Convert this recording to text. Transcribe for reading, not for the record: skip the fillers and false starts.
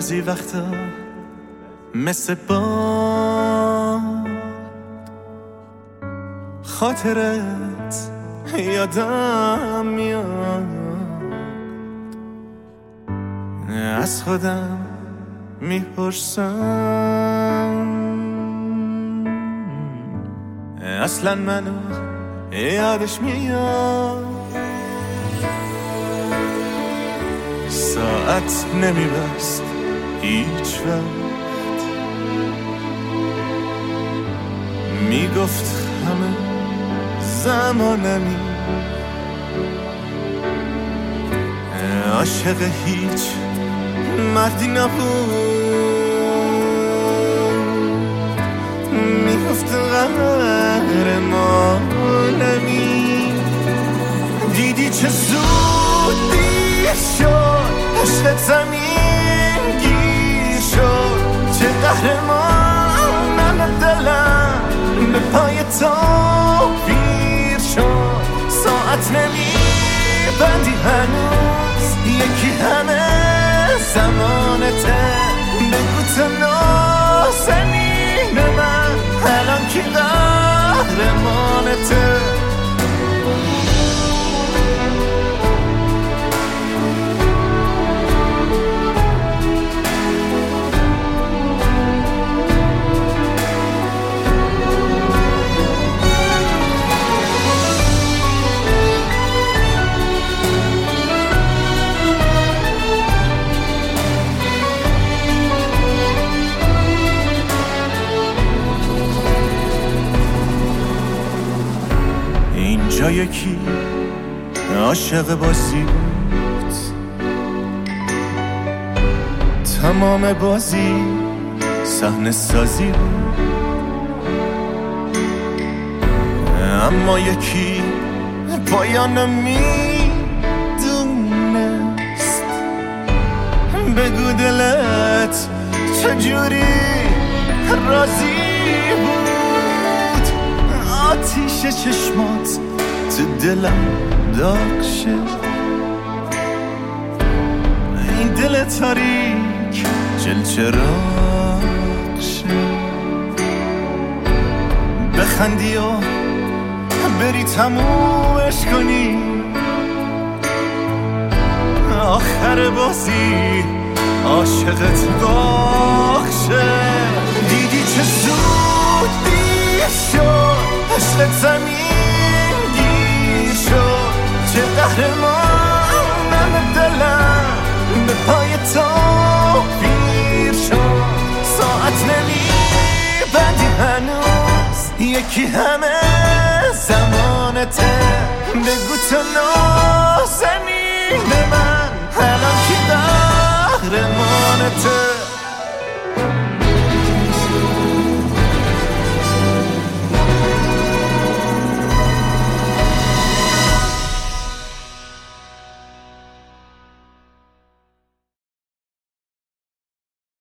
بعضی وقتا مثل باد خاطرت یادم میاد، از خودم میپرسم اصلا منو یادش میاد. ساعت نمیبست هیچ وقت، میگفت همه زمانمی، عاشق هیچ مردی نبود، میگفت قهرمانمی. دیدی چه زود دیر شد، عشق زمین گیر شد، چه قهرمانم دلم به پای تو پیر شد. ساعت نمیبندی هنوز، یکی همه زمانته، بگو تو نازنین من الان کی قهرمانته. اینجا یکی عاشق بازی بود، تمام بازی صحنه سازی بود، اما یکی پایانو میدونست. بگو دلت چجوری راضی بود، آتیش چشمات تو دلم داغ شد، این دل تاریک جل چراغ شد. بخندی و بری تمومش کنی، آخر بازی عاشقت داغ شد. دیدی چه زود دیر شد، عشق زمین گیر شد، چه قهرمانم دلم به پای تو پیر شد. ساعت نمیبندی هنوز، یکی همه